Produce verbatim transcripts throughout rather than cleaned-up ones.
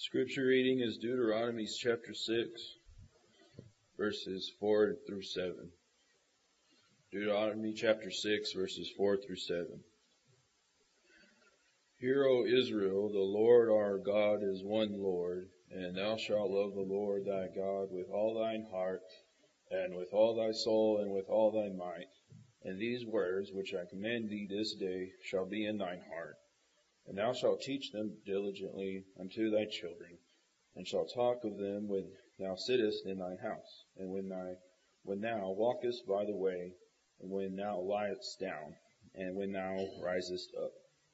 Scripture reading is Deuteronomy chapter six, verses four through seven. Deuteronomy chapter six, verses four through seven. Hear, O Israel, the Lord our God is one Lord, and thou shalt love the Lord thy God with all thine heart, and with all thy soul, and with all thy might. And these words which I command thee this day shall be in thine heart. And thou shalt teach them diligently unto thy children, and shalt talk of them when thou sittest in thine house, and when thou, when thou walkest by the way, and when thou liest down, and when thou risest up.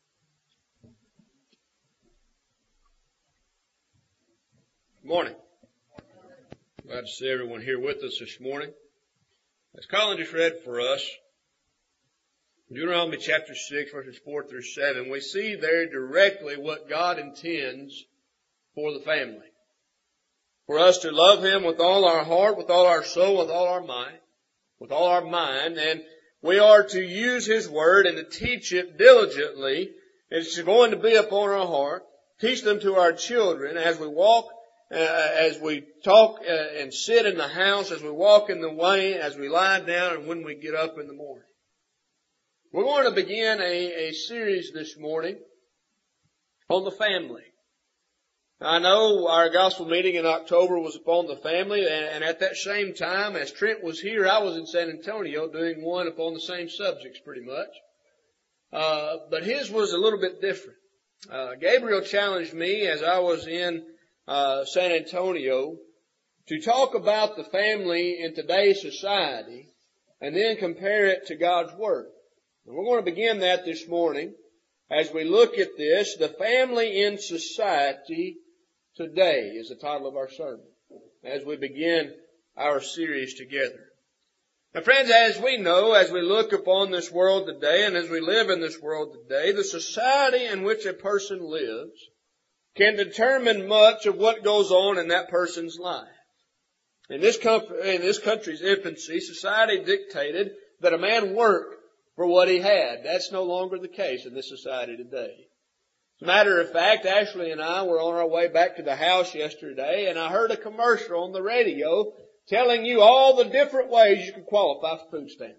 Good morning. Glad to see everyone here with us this morning. As Colin just read for us, Deuteronomy chapter six, verses four through seven, we see there directly what God intends for the family. For us to love Him with all our heart, with all our soul, with all our might, with all our mind, and we are to use His Word and to teach it diligently. It's going to be upon our heart. Teach them to our children as we walk, uh, as we talk uh, and sit in the house, as we walk in the way, as we lie down, and when we get up in the morning. We're going to begin a, a series this morning on the family. I know our gospel meeting in October was upon the family, and, and at that same time, as Trent was here, I was in San Antonio doing one upon the same subjects pretty much. Uh, but his was a little bit different. Uh, Gabriel challenged me as I was in uh, San Antonio to talk about the family in today's society and then compare it to God's Word. And we're going to begin that this morning as we look at this. The family in society today is the title of our sermon as we begin our series together. Now friends, as we know, as we look upon this world today and as we live in this world today, the society in which a person lives can determine much of what goes on in that person's life. In this, com- in this country's infancy, society dictated that a man work for what he had. That's no longer the case in this society today. As a matter of fact, Ashley and I were on our way back to the house yesterday, and I heard a commercial on the radio telling you all the different ways you can qualify for food stamps.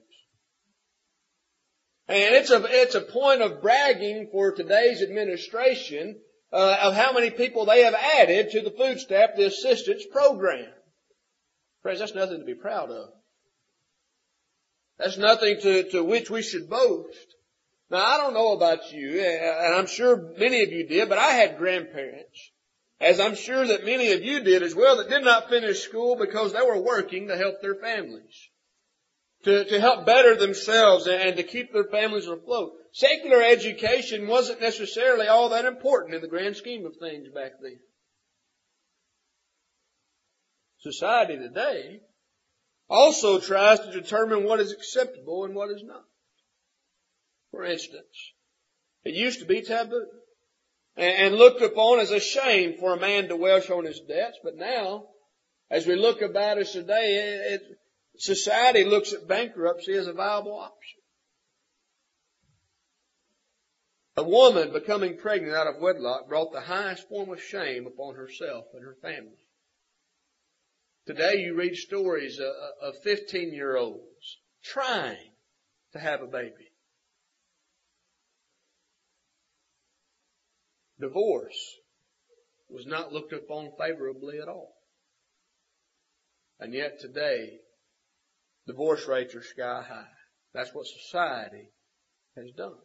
And it's a, it's a point of bragging for today's administration uh, of how many people they have added to the food stamp, the assistance program. Friends, that's nothing to be proud of. That's nothing to, to which we should boast. Now, I don't know about you, and I'm sure many of you did, but I had grandparents, as I'm sure that many of you did as well, that did not finish school because they were working to help their families, to, to help better themselves and to keep their families afloat. Secular education wasn't necessarily all that important in the grand scheme of things back then. Society today also tries to determine what is acceptable and what is not. For instance, it used to be taboo and looked upon as a shame for a man to welch on his debts. But now, as we look about us today, it, society looks at bankruptcy as a viable option. A woman becoming pregnant out of wedlock brought the highest form of shame upon herself and her family. Today you read stories of fifteen-year-olds trying to have a baby. Divorce was not looked upon favorably at all. And yet today, divorce rates are sky high. That's what society has done.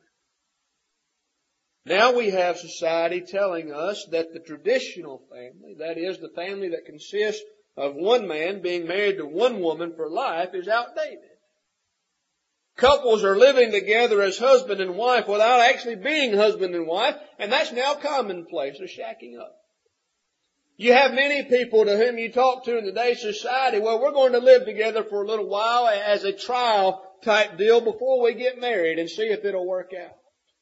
Now we have society telling us that the traditional family, that is the family that consists of one man being married to one woman for life, is outdated. Couples are living together as husband and wife without actually being husband and wife, and that's now commonplace, they're shacking up. You have many people to whom you talk to in today's society, well, we're going to live together for a little while as a trial type deal before we get married and see if it'll work out.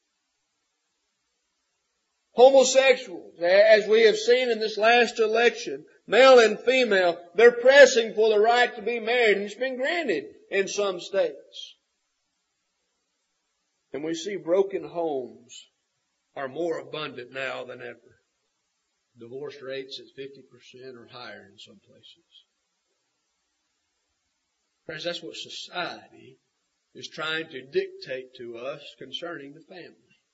Homosexuals, as we have seen in this last election, male and female, they're pressing for the right to be married, and it's been granted in some states. And we see broken homes are more abundant now than ever. divorce rates at fifty percent or higher in some places. Friends, that's what society is trying to dictate to us concerning the family.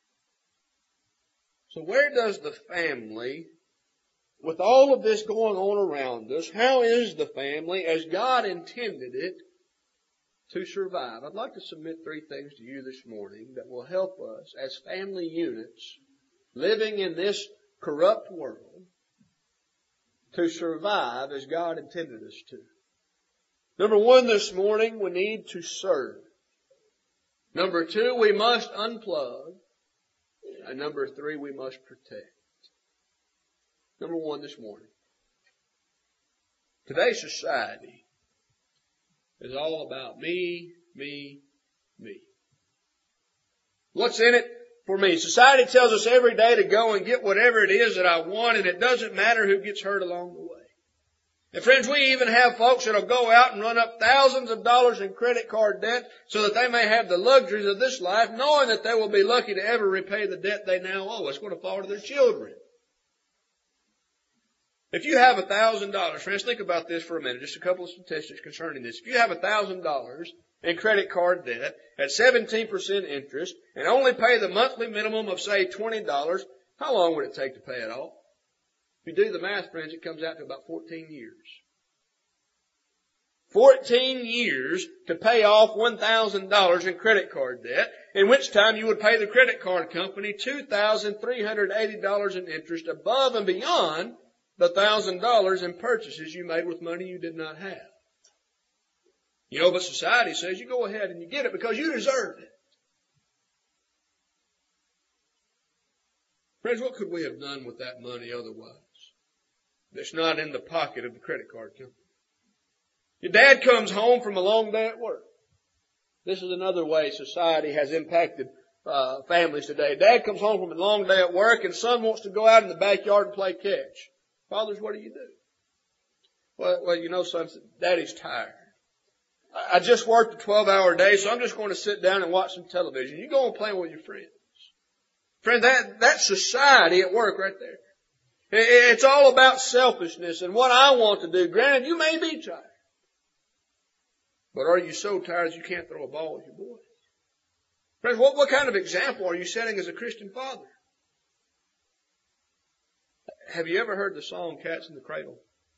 So where does the family, with all of this going on around us, how is the family as God intended it to survive? I'd like to submit three things to you this morning that will help us as family units living in this corrupt world to survive as God intended us to. Number one this morning, we need to serve. Number two, we must unplug. And number three, we must protect. Number one this morning. Today's society is all about me, me, me. What's in it for me? Society tells us every day to go and get whatever it is that I want, and it doesn't matter who gets hurt along the way. And friends, we even have folks that'll go out and run up thousands of dollars in credit card debt so that they may have the luxuries of this life, knowing that they will be lucky to ever repay the debt they now owe. It's going to fall to their children. If you have a thousand dollars, friends, think about this for a minute, just a couple of statistics concerning this. If you have a thousand dollars in credit card debt at seventeen percent interest and only pay the monthly minimum of, say, twenty dollars, how long would it take to pay it off? If you do the math, friends, it comes out to about fourteen years. fourteen years to pay off one thousand dollars in credit card debt, in which time you would pay the credit card company two thousand three hundred eighty dollars in interest above and beyond the one thousand dollars in purchases you made with money you did not have. You know, but society says you go ahead and you get it because you deserve it. Friends, what could we have done with that money otherwise? That's not in the pocket of the credit card company. Your dad comes home from a long day at work. This is another way society has impacted uh, families today. Dad comes home from a long day at work and son wants to go out in the backyard and play catch. Fathers, what do you do? Well, well, you know, son, Daddy's tired. I just worked a twelve-hour day, so I'm just going to sit down and watch some television. You go and play with your friends. Friend, that, that's society at work right there. It's all about selfishness and what I want to do. Granted, you may be tired. But are you so tired that you can't throw a ball with your boys? Friends, what, what kind of example are you setting as a Christian father? Have you ever heard the song Cats in the Cradle?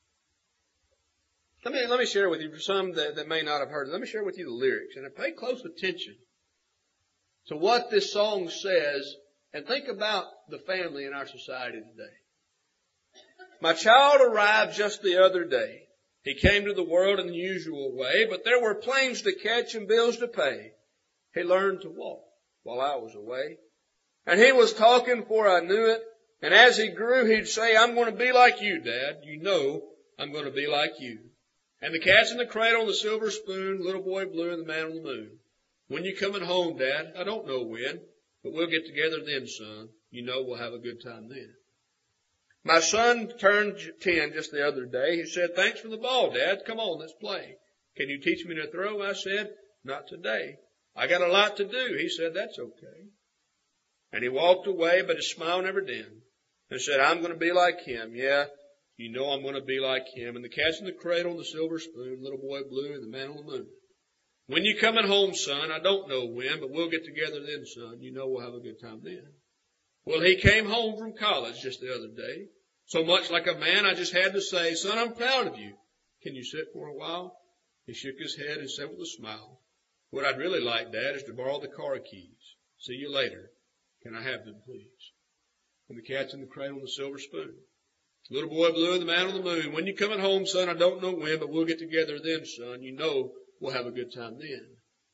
Let me, let me share with you, for some that, that may not have heard it, let me share with you the lyrics. And pay close attention to what this song says and think about the family in our society today. My child arrived just the other day. He came to the world in the usual way, but there were planes to catch and bills to pay. He learned to walk while I was away. And he was talking before I knew it. And as he grew, he'd say, I'm going to be like you, Dad. You know I'm going to be like you. And the cat's in the cradle and the silver spoon, little boy blue and the man on the moon. When you coming home, Dad? I don't know when, but we'll get together then, son. You know we'll have a good time then. My son turned ten just the other day. He said, thanks for the ball, Dad. Come on, let's play. Can you teach me to throw? I said, not today. I got a lot to do. He said, that's okay. And he walked away, but his smile never dimmed. And said, I'm going to be like him. Yeah, you know I'm going to be like him. And the cat's in the cradle and the silver spoon, little boy blue and the man on the moon. When you coming home, son? I don't know when, but we'll get together then, son. You know we'll have a good time then. Well, he came home from college just the other day. So much like a man, I just had to say, son, I'm proud of you. Can you sit for a while? He shook his head and said with a smile, what I'd really like, Dad, is to borrow the car keys. See you later. Can I have them, please? And the cat's in the cradle and the silver spoon. Little boy blue and the man on the moon. When you coming home, son? I don't know when, but we'll get together then, son. You know we'll have a good time then.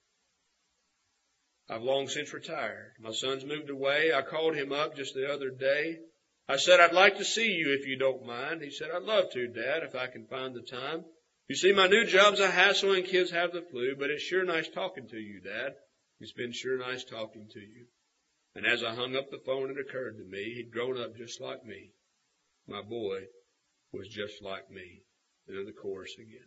I've long since retired. My son's moved away. I called him up just the other day. I said, I'd like to see you if you don't mind. He said, I'd love to, Dad, if I can find the time. You see, my new job's a hassle and kids have the flu, but it's sure nice talking to you, Dad. It's been sure nice talking to you. And as I hung up the phone, it occurred to me, he'd grown up just like me. My boy was just like me. And then the chorus again.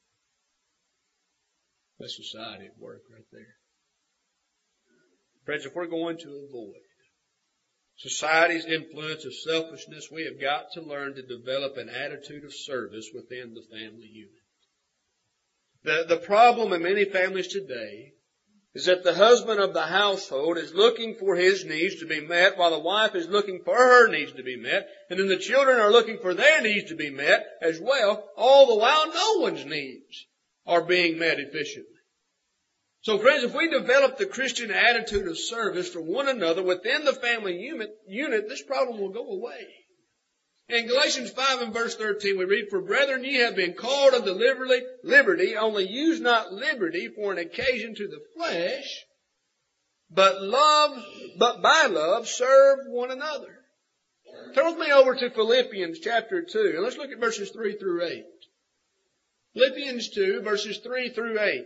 That's society at work right there. Friends, if we're going to avoid society's influence of selfishness, we have got to learn to develop an attitude of service within the family unit. The, the problem in many families today is that the husband of the household is looking for his needs to be met while the wife is looking for her needs to be met, and then the children are looking for their needs to be met as well, all the while no one's needs are being met efficiently. So friends, if we develop the Christian attitude of service for one another within the family unit, unit this problem will go away. In Galatians five and verse thirteen we read, "For brethren, ye have been called unto liberty, liberty, only use not liberty for an occasion to the flesh, but love, but by love serve one another." Turn with me over to Philippians chapter two, and let's look at verses three through eight. Philippians two, verses three through eight.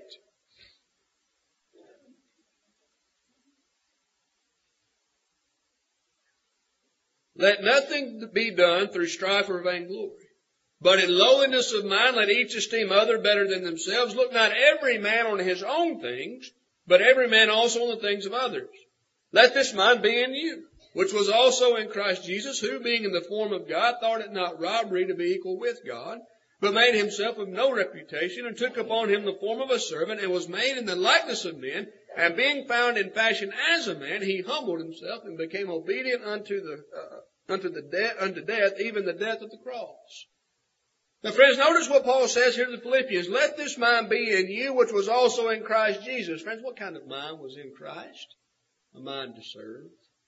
"Let nothing be done through strife or vainglory, but in lowliness of mind let each esteem other better than themselves. Look not every man on his own things, but every man also on the things of others. Let this mind be in you, which was also in Christ Jesus, who being in the form of God thought it not robbery to be equal with God, but made himself of no reputation, and took upon him the form of a servant, and was made in the likeness of men. And being found in fashion as a man, he humbled himself and became obedient unto the uh, unto the death, unto death, even the death of the cross." Now, friends, notice what Paul says here to the Philippians. "Let this mind be in you, which was also in Christ Jesus." Friends, what kind of mind was in Christ? A mind to serve.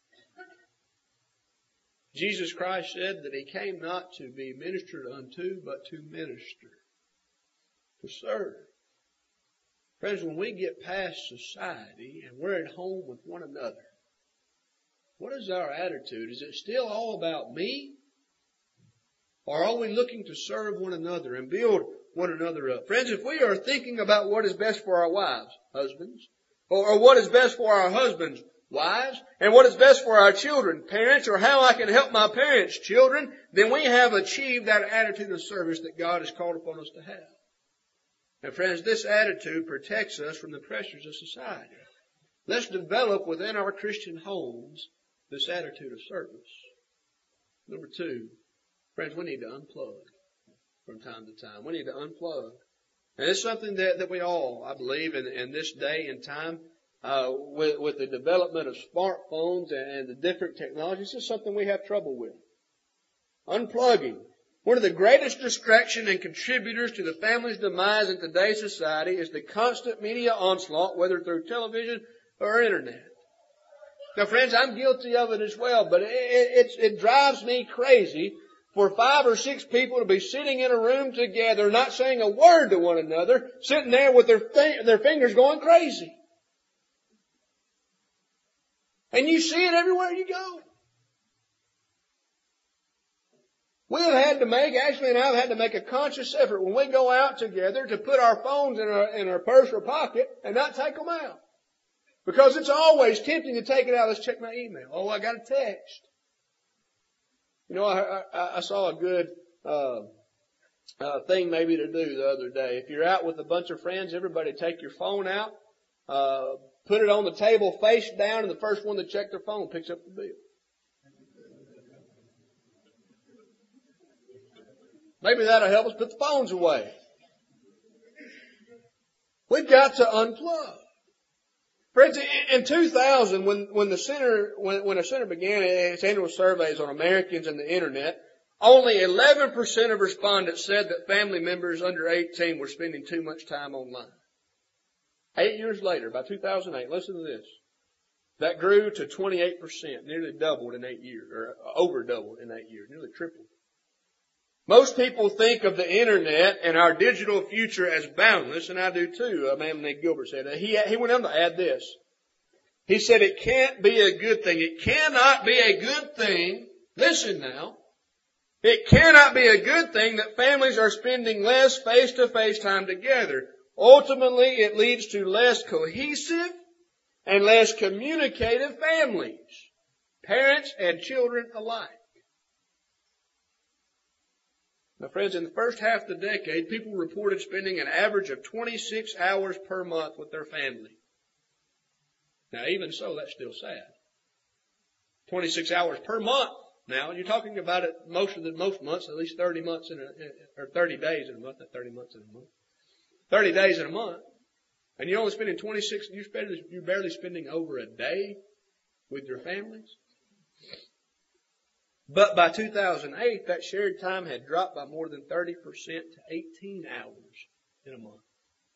Jesus Christ said that he came not to be ministered unto, but to minister, to serve. Friends, when we get past society and we're at home with one another, what is our attitude? Is it still all about me? Or are we looking to serve one another and build one another up? Friends, if we are thinking about what is best for our wives, husbands, or, or what is best for our husbands, wives, and what is best for our children, parents, or how I can help my parents' children, then we have achieved that attitude of service that God has called upon us to have. And friends, this attitude protects us from the pressures of society. Let's develop within our Christian homes this attitude of service. Number two, friends, we need to unplug from time to time. We need to unplug. And it's something that, that we all, I believe, in, in this day and time, uh, with, with the development of smartphones and, and the different technologies, it's something we have trouble with. Unplugging. One of the greatest distractions and contributors to the family's demise in today's society is the constant media onslaught, whether through television or internet. Now, friends, I'm guilty of it as well, but it, it, it drives me crazy for five or six people to be sitting in a room together, not saying a word to one another, sitting there with their th- their fingers going crazy. And you see it everywhere you go. We have had to make, Ashley and I have had to make a conscious effort when we go out together to put our phones in our, in our purse or pocket and not take them out. Because it's always tempting to take it out. Let's check my email. Oh, I got a text. You know, I, I, I saw a good uh, uh, thing maybe to do the other day. If you're out with a bunch of friends, everybody take your phone out, uh, put it on the table face down, and the first one to check their phone picks up the bill. Maybe that'll help us put the phones away. We've got to unplug. Friends, in two thousand, when, when the center, when, when the center began its annual surveys on Americans and the internet, only eleven percent of respondents said that family members under eighteen were spending too much time online. Eight years later, by two thousand eight, listen to this. That grew to twenty-eight percent, nearly doubled in eight years, or over doubled in eight years, nearly tripled. Most people think of the internet and our digital future as boundless, and I do too. A man named Gilbert said that. He, he went on to add this. He said it can't be a good thing. It cannot be a good thing. Listen now. It cannot be a good thing that families are spending less face-to-face time together. Ultimately, it leads to less cohesive and less communicative families, parents and children alike. Now, friends, in the first half of the decade, people reported spending an average of twenty-six hours per month with their family. Now, even so, that's still sad. twenty-six hours per month. Now, you're talking about it most of the, most months, at least thirty months in a, or thirty days in a month, not thirty months in a month. thirty days in a month. And you're only spending twenty-six, you're barely, you're barely spending over a day with your families. But by two thousand eight, that shared time had dropped by more than thirty percent to eighteen hours in a month.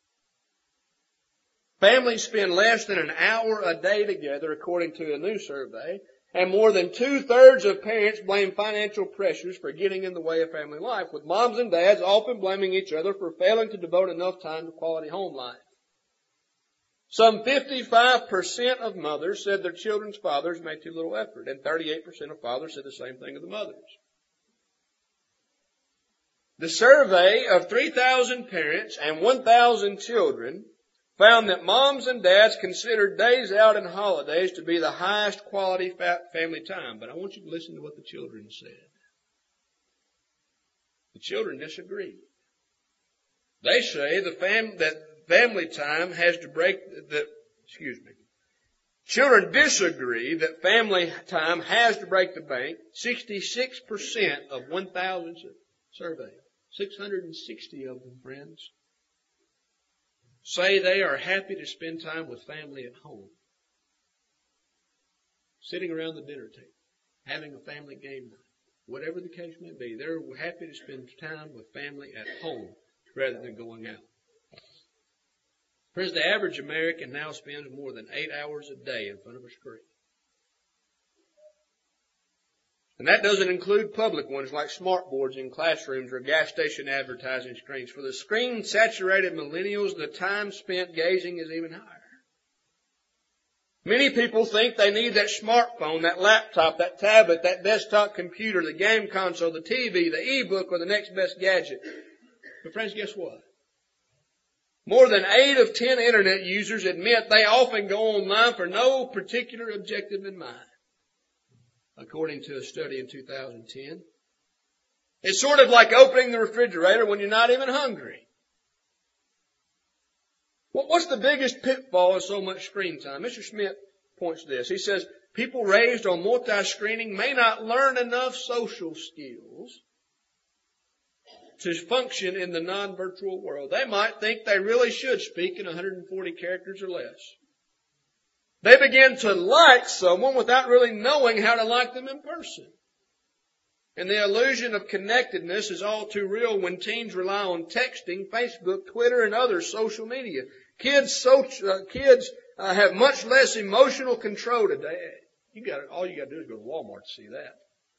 Families spend less than an hour a day together, according to a new survey, and more than two-thirds of parents blame financial pressures for getting in the way of family life, with moms and dads often blaming each other for failing to devote enough time to quality home life. Some fifty-five percent of mothers said their children's fathers made too little effort, and thirty-eight percent of fathers said the same thing of the mothers. The survey of three thousand parents and one thousand children found that moms and dads considered days out and holidays to be the highest quality family time. But I want you to listen to what the children said. The children disagree. They say the fam- that family time has to break the, excuse me. Children disagree that family time has to break the bank. sixty-six percent of one thousand surveyed. six hundred sixty of them, friends, say they are happy to spend time with family at home. Sitting around the dinner table, having a family game night. Whatever the case may be, they're happy to spend time with family at home rather than going out. Friends, the average American now spends more than eight hours a day in front of a screen. And that doesn't include public ones like smartboards in classrooms or gas station advertising screens. For the screen-saturated millennials, the time spent gazing is even higher. Many people think they need that smartphone, that laptop, that tablet, that desktop computer, the game console, the T V, the e-book, or the next best gadget. But friends, guess what? More than eight of ten internet users admit they often go online for no particular objective in mind, according to a study in two thousand ten. It's sort of like opening the refrigerator when you're not even hungry. Well, what's the biggest pitfall of so much screen time? Mister Smith points to this. He says, people raised on multi-screening may not learn enough social skills to function in the non-virtual world. They might think they really should speak in one hundred forty characters or less. They begin to like someone without really knowing how to like them in person. And the illusion of connectedness is all too real when teens rely on texting, Facebook, Twitter, and other social media. Kids, so, uh, kids uh, have much less emotional control today. You got all you got to do is go to Walmart to see that.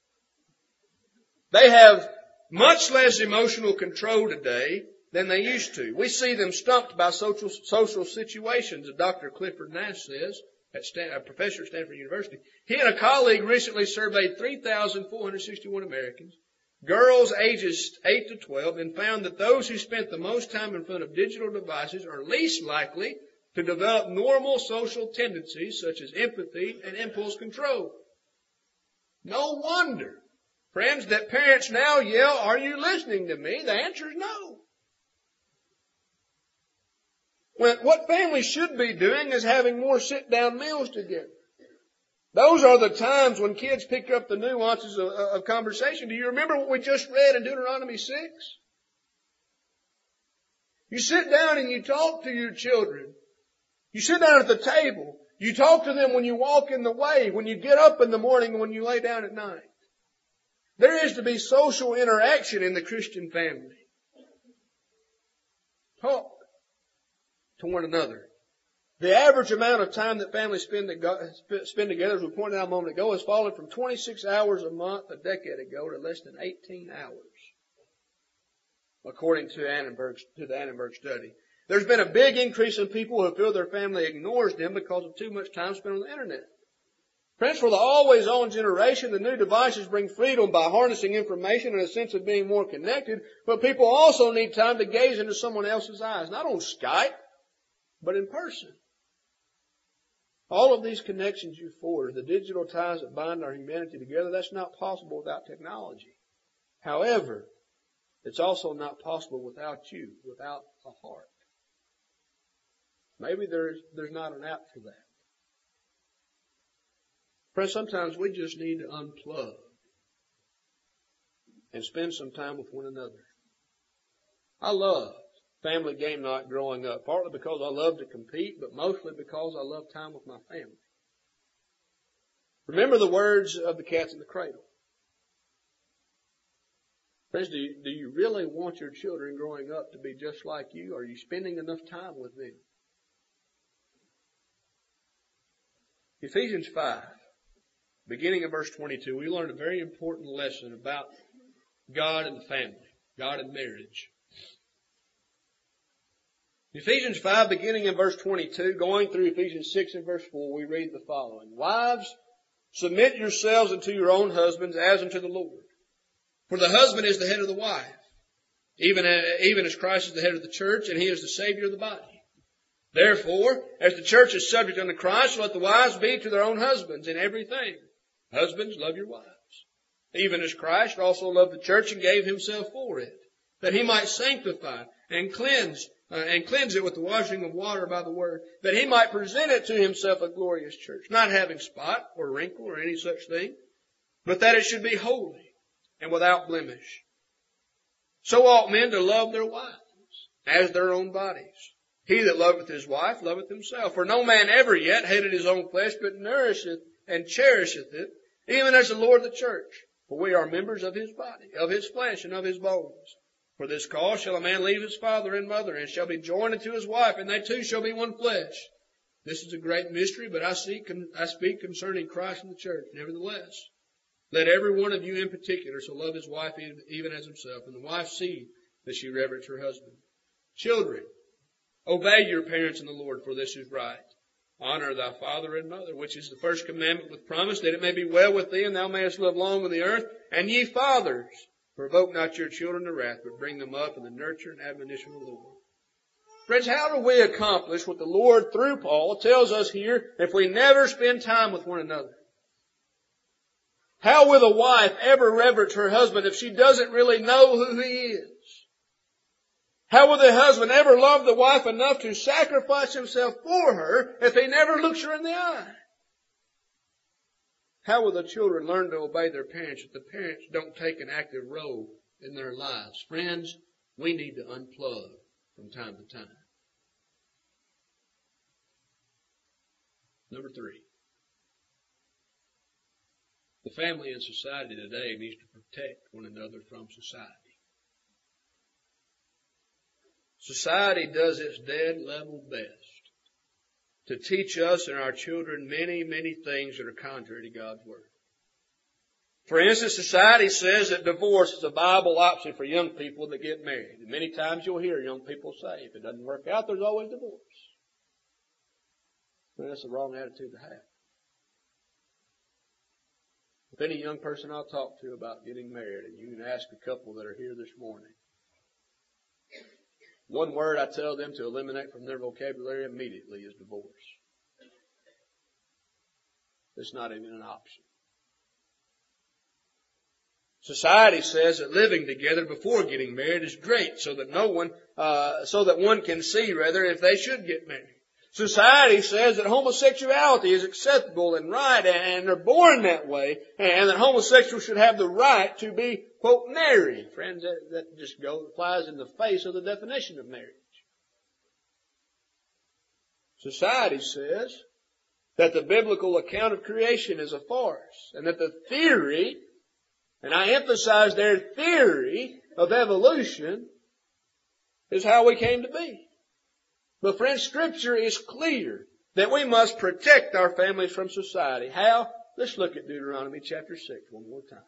They have much less emotional control today than they used to. We see them stumped by social social situations, as Doctor Clifford Nash says, at Stan, a professor at Stanford University. He and a colleague recently surveyed three thousand four hundred sixty-one Americans, girls ages eight to twelve, and found that those who spent the most time in front of digital devices are least likely to develop normal social tendencies such as empathy and impulse control. No wonder, friends, that parents now yell, "Are you listening to me?" The answer is no. When, what families should be doing is having more sit-down meals together. Those are the times when kids pick up the nuances of, of conversation. Do you remember what we just read in Deuteronomy six? You sit down and you talk to your children. You sit down at the table. You talk to them when you walk in the way, when you get up in the morning, and when you lay down at night. There is to be social interaction in the Christian family. Talk to one another. The average amount of time that families spend, spend together, as we pointed out a moment ago, has fallen from twenty-six hours a month a decade ago to less than eighteen hours, according to, Annenberg, to the Annenberg study. There's been a big increase in people who feel their family ignores them because of too much time spent on the internet. Friends, for the always-on generation, the new devices bring freedom by harnessing information and a sense of being more connected, but people also need time to gaze into someone else's eyes, not on Skype, but in person. All of these connections you forge, the digital ties that bind our humanity together, that's not possible without technology. However, it's also not possible without you, without a heart. Maybe there's, there's not an app for that. Friends, sometimes we just need to unplug and spend some time with one another. I love family game night growing up, partly because I love to compete, but mostly because I love time with my family. Remember the words of the Cats in the Cradle. Friends, do you, do you really want your children growing up to be just like you? Are you spending enough time with them? Ephesians five, beginning in verse twenty-two, we learned a very important lesson about God and the family, God and marriage. Ephesians five, beginning in verse twenty-two, going through Ephesians six and verse four, we read the following. Wives, submit yourselves unto your own husbands as unto the Lord. For the husband is the head of the wife, even, even as Christ is the head of the church, and he is the Savior of the body. Therefore, as the church is subject unto Christ, let the wives be to their own husbands in everything. Husbands, love your wives, even as Christ also loved the church and gave himself for it, that he might sanctify and cleanse, uh, and cleanse it with the washing of water by the word, that he might present it to himself a glorious church, not having spot or wrinkle or any such thing, but that it should be holy and without blemish. So ought men to love their wives as their own bodies. He that loveth his wife loveth himself. For no man ever yet hated his own flesh, but nourisheth and cherisheth it, even as the Lord the church. For we are members of his body, of his flesh, and of his bones. For this cause shall a man leave his father and mother, and shall be joined unto his wife, and they two shall be one flesh. This is a great mystery, but I, see, I speak concerning Christ and the church. Nevertheless, let every one of you in particular so love his wife even as himself, and the wife see that she reverence her husband. Children, obey your parents in the Lord, for this is right. Honor thy father and mother, which is the first commandment with promise, that it may be well with thee, and thou mayest live long on the earth. And ye fathers, provoke not your children to wrath, but bring them up in the nurture and admonition of the Lord. Friends, how do we accomplish what the Lord, through Paul, tells us here if we never spend time with one another? How will a wife ever reverence her husband if she doesn't really know who he is? How will the husband ever love the wife enough to sacrifice himself for her if he never looks her in the eye? How will the children learn to obey their parents if the parents don't take an active role in their lives? Friends, we need to unplug from time to time. Number three. The family and society today needs to protect one another from society. Society does its dead level best to teach us and our children many, many things that are contrary to God's Word. For instance, society says that divorce is a viable option for young people that get married. And many times you'll hear young people say, if it doesn't work out, there's always divorce. Well, that's the wrong attitude to have. If any young person I'll talk to about getting married, and you can ask a couple that are here this morning, one word I tell them to eliminate from their vocabulary immediately is divorce. It's not even an option. Society says that living together before getting married is great, so that no one, uh, so that one can see rather if they should get married. Society says that homosexuality is acceptable and right, and they're born that way, and that homosexuals should have the right to be, quote, married. Friends, that, that just goes, flies in the face of the definition of marriage. Society says that the biblical account of creation is a farce, and that the theory, and I emphasize their theory of evolution, is how we came to be. But friends, Scripture is clear that we must protect our families from society. How? Let's look at Deuteronomy chapter six one more time.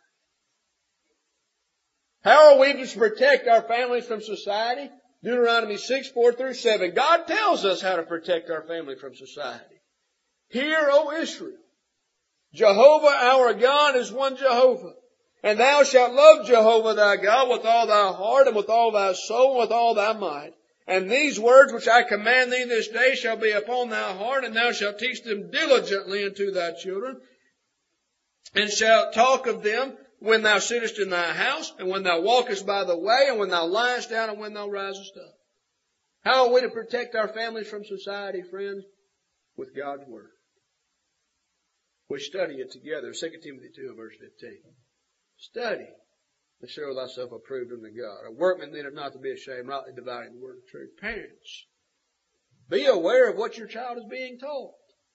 How are we to protect our families from society? Deuteronomy six, four through seven. God tells us how to protect our family from society. Hear, O Israel, Jehovah our God is one Jehovah. And thou shalt love Jehovah thy God with all thy heart and with all thy soul and with all thy might. And these words which I command thee this day shall be upon thy heart, and thou shalt teach them diligently unto thy children, and shalt talk of them when thou sittest in thy house, and when thou walkest by the way, and when thou liest down, and when thou risest up. How are we to protect our families from society, friends? With God's Word. We study it together. Second Timothy two and verse fifteen. Study to show thyself approved unto God. A workman that is not to be ashamed, rightly dividing the word of truth. Parents, be aware of what your child is being taught.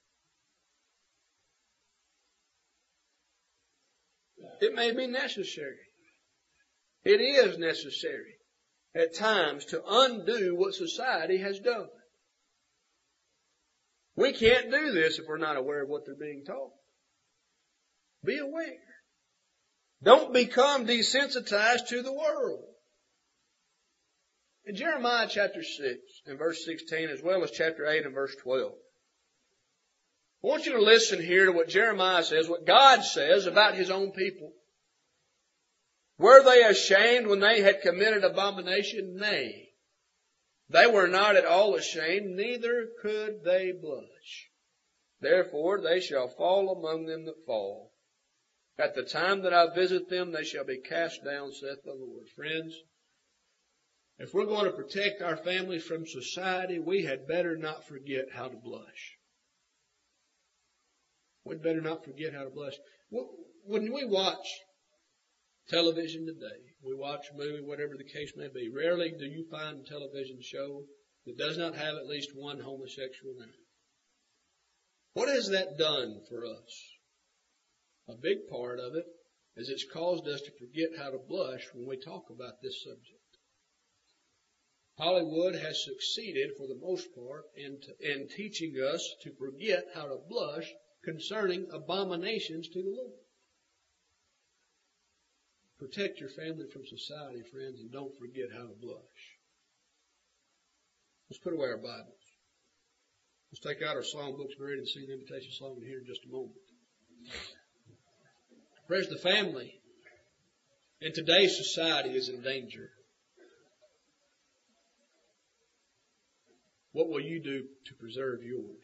It may be necessary. It is necessary at times to undo what society has done. We can't do this if we're not aware of what they're being taught. Be aware. Don't become desensitized to the world. In Jeremiah chapter six and verse sixteen, as well as chapter eight and verse twelve, I want you to listen here to what Jeremiah says, what God says about His own people. Were they ashamed when they had committed abomination? Nay. They were not at all ashamed, neither could they blush. Therefore they shall fall among them that fall. At the time that I visit them, they shall be cast down, saith the Lord. Friends, if we're going to protect our families from society, we had better not forget how to blush. We'd better not forget how to blush. When we watch television today, we watch a movie, whatever the case may be, rarely do you find a television show that does not have at least one homosexual in it. What has that done for us? A big part of it is it's caused us to forget how to blush when we talk about this subject. Hollywood has succeeded, for the most part, in, t- in teaching us to forget how to blush concerning abominations to the Lord. Protect your family from society, friends, and don't forget how to blush. Let's put away our Bibles. Let's take out our song books, be ready to sing the invitation song in here in just a moment. Friends, the family in today's society is in danger. What will you do to preserve yours?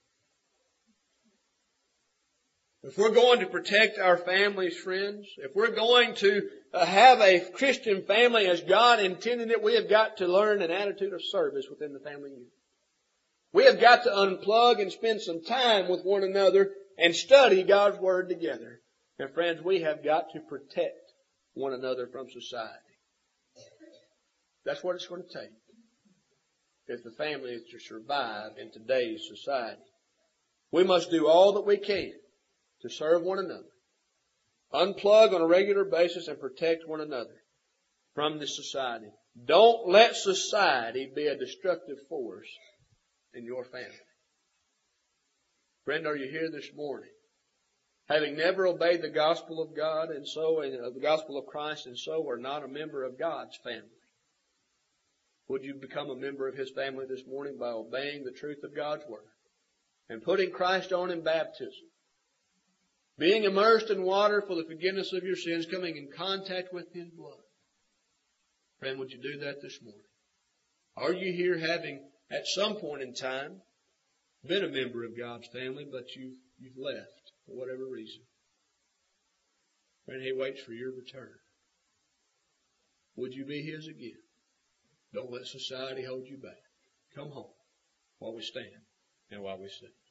If we're going to protect our families, friends, if we're going to uh, have a Christian family as God intended it, we have got to learn an attitude of service within the family unit. We have got to unplug and spend some time with one another and study God's Word together. And friends, we have got to protect one another from society. That's what it's going to take if the family is to survive in today's society. We must do all that we can to serve one another, unplug on a regular basis, and protect one another from this society. Don't let society be a destructive force in your family. Friend, are you here this morning? Having never obeyed the gospel of God and so, and uh, the gospel of Christ, and so are not a member of God's family. Would you become a member of His family this morning by obeying the truth of God's Word and putting Christ on in baptism? Being immersed in water for the forgiveness of your sins, coming in contact with His blood. Friend, would you do that this morning? Are you here having, at some point in time, been a member of God's family, but you've, you've left for whatever reason? Friend, He waits for your return. Would you be His again? Don't let society hold you back. Come home while we stand and while we sing.